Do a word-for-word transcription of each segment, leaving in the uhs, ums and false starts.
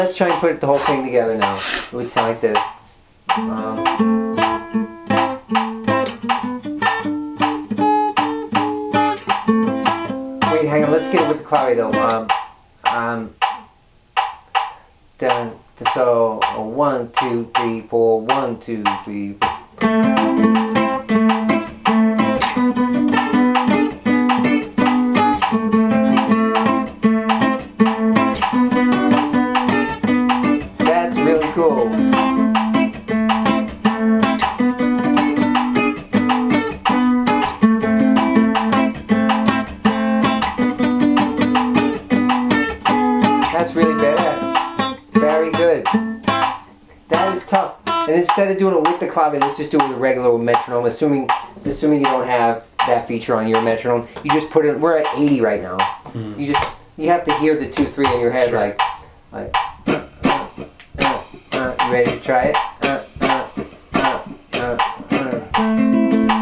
Let's try and put the whole thing together now. It would sound like this. Um, wait, hang on. Let's get it with the clave though. Um, um, dun, so uh, one, two, three, four. One, two, three. That's really cool. That's really badass. Very good. That is tough. And instead of doing it with the clave, let's just do it with a regular metronome. Assuming, assuming you don't have that feature on your metronome, you just put it. We're at eighty right now. Mm. You just you have to hear the two three in your head, sure. like, like. Uh, uh, uh, uh, you ready to try it? Uh, uh, uh, uh, uh.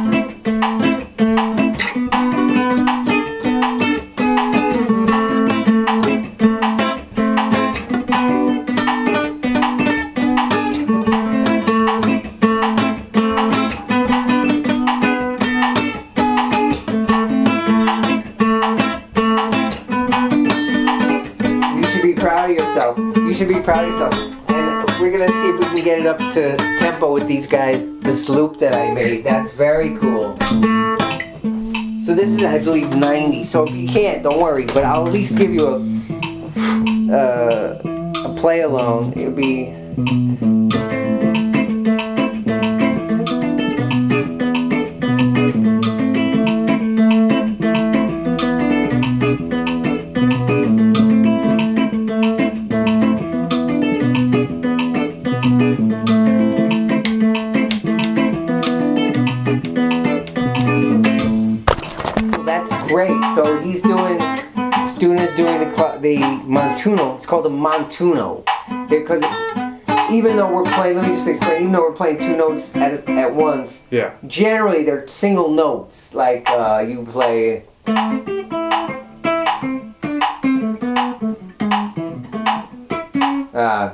Proud of yourself. You should be proud of yourself. And we're gonna see if we can get it up to tempo with these guys. This loop that I made, that's very cool. So this is, I believe, ninety. So if you can't, don't worry. But I'll at least give you a uh, a play along. It'll be. That's great. So he's doing, Stuna is doing the the montuno. It's called a montuno because even though we're playing, let me just explain. Even though we're playing two notes at at once, yeah. Generally they're single notes. Like uh, you play. Uh,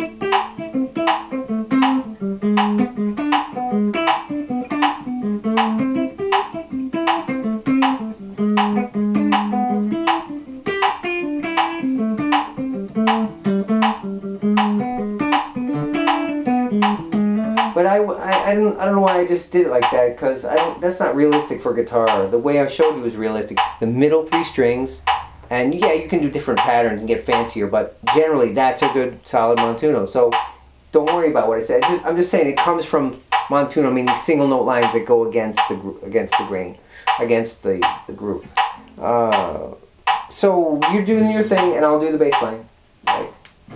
But I, I, I, don't, I don't know why I just did it like that, because I don't, that's not realistic for guitar. The way I showed you is realistic. The middle three strings, and yeah, you can do different patterns and get fancier, but generally that's a good solid montuno. So don't worry about what I said. Just, I'm just saying it comes from montuno, meaning single note lines that go against the against the grain, against the, the groove. Uh, so you're doing your thing, and I'll do the bass line. Like,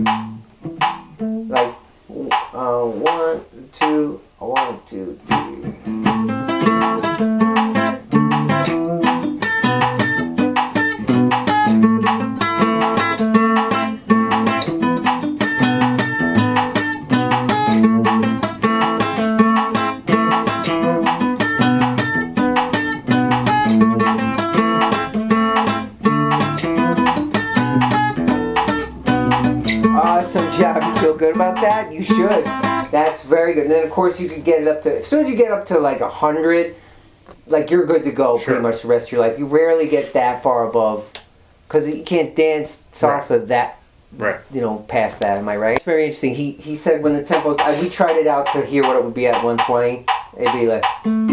like uh, one, two, one, two, three. Awesome job. You feel good about that? You should. That's very good. And then of course you could get it up to, as soon as you get up to like a hundred, like you're good to go sure. pretty much the rest of your life. You rarely get that far above, because you can't dance salsa right. that, right. you know, past that. Am I right? It's very interesting. He he said when the tempo, uh, we tried it out to hear what it would be at one twenty. It'd be like.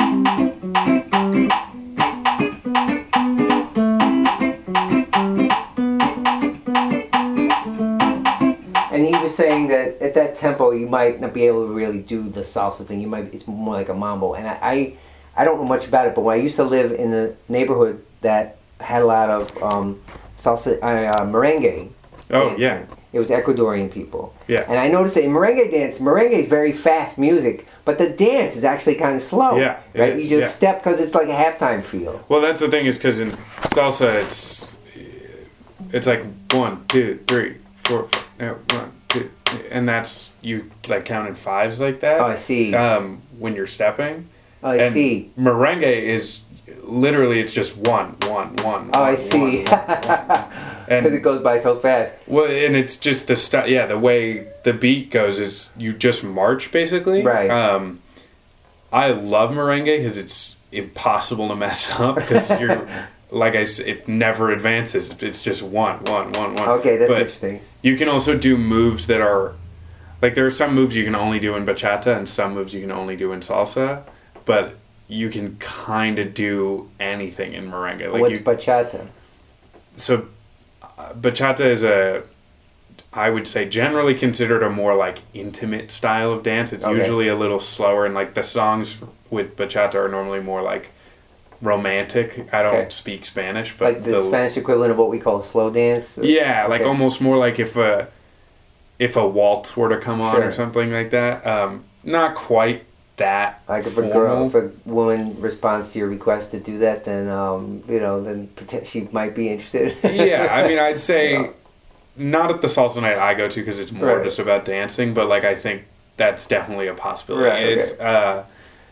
And he was saying that at that tempo you might not be able to really do the salsa thing. You might, it's more like a mambo. And I, I, I don't know much about it, but when I used to live in a neighborhood that had a lot of um, salsa, uh, merengue. Oh dancing. yeah. It was Ecuadorian people. Yeah. And I noticed that in merengue dance, merengue is very fast music, but the dance is actually kind of slow. Yeah. Right. Is, you just yeah. step because it's like a halftime feel. Well, that's the thing is because in salsa it's it's like one, two, three, four, five, no, one, two, and that's you like counting fives like that. Oh, I see. Um, when you're stepping. Oh, I and see. Merengue is literally it's just one, one, one. Oh, one, I see. one, one, one. And Because it goes by so fast. well, and it's just the stu- yeah, the way the beat goes is you just march basically. Right. Um, I love merengue because it's impossible to mess up because you're like I said, it never advances. It's just one, one, one, one. Okay, that's But interesting. you can also do moves that are like there are some moves you can only do in bachata and some moves you can only do in salsa, but you can kind of do anything in merengue. Like What's you, bachata? so uh, bachata is a I would say generally considered a more like intimate style of dance. It's Okay. usually a little slower and like the songs with bachata are normally more like romantic. I don't Okay. speak Spanish, but Like the, Spanish equivalent of what we call slow dance? yeah, like Okay. almost more like if a if a waltz were to come on Sure. or something like that. Um, not quite that Like if a formal. girl, if a woman responds to your request to do that, then um, you know, then poten- she might be interested. Yeah, I mean, I'd say Yeah. not at the salsa night I go to because it's more Right. just about dancing, but like I think that's definitely a possibility. Right, okay. It's uh,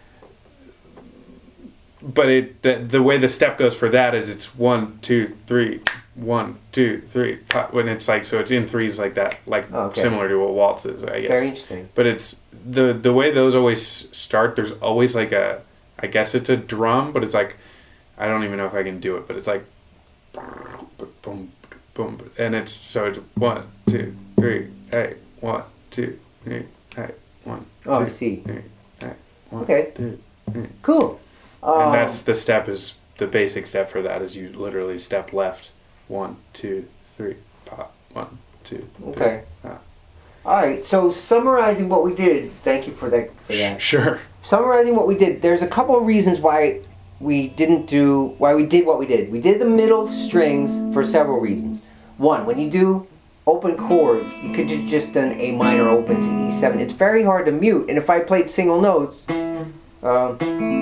but it the, the way the step goes for that is it's one two three one two three pop, when it's like so it's in threes like that like Okay. similar to what waltz is I guess. Very interesting. But it's the the way those always start. There's always like a I guess it's a drum, but it's like I don't even know if I can do it, but it's like boom boom, and it's so it's one two three hey one two three hey one Oh, I two, see. three, hey, one, Okay. two, three. Cool. Um, And that's the step is the basic step for that is you literally step left one two three pop one two three. Okay. Ah. All right. So summarizing what we did, thank you for that. For that. Sure. Summarizing what we did, there's a couple of reasons why we didn't do why we did what we did. We did the middle strings for several reasons. One, when you do open chords, you could have just done A minor open to E seven. It's very hard to mute, and if I played single notes, um,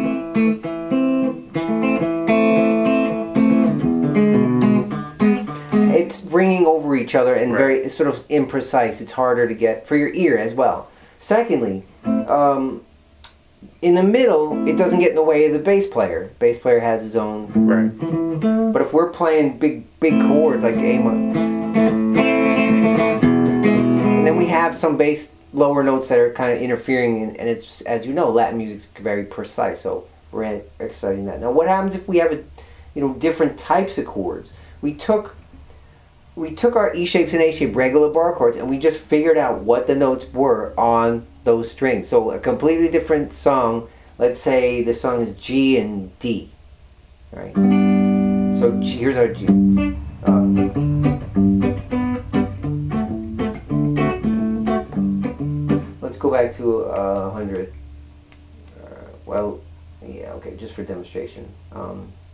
it's ringing over each other and Right. very it's sort of imprecise. It's harder to get for your ear as well. Secondly, um, in the middle, it doesn't get in the way of the bass player. Bass player has his own. Right. But if we're playing big big chords like A minor, and then we have some bass lower notes that are kind of interfering, and, and it's as you know, Latin music's very precise. So we're exciting that. Now, what happens if we have a, you know, different types of chords? We took we took our E shapes and A shape regular bar chords, and we just figured out what the notes were on those strings. So a completely different song. Let's say the song is G and D. All right. So G, here's our G. Um, let's go back to uh, one hundred. Uh, well, yeah, okay, just for demonstration. Um,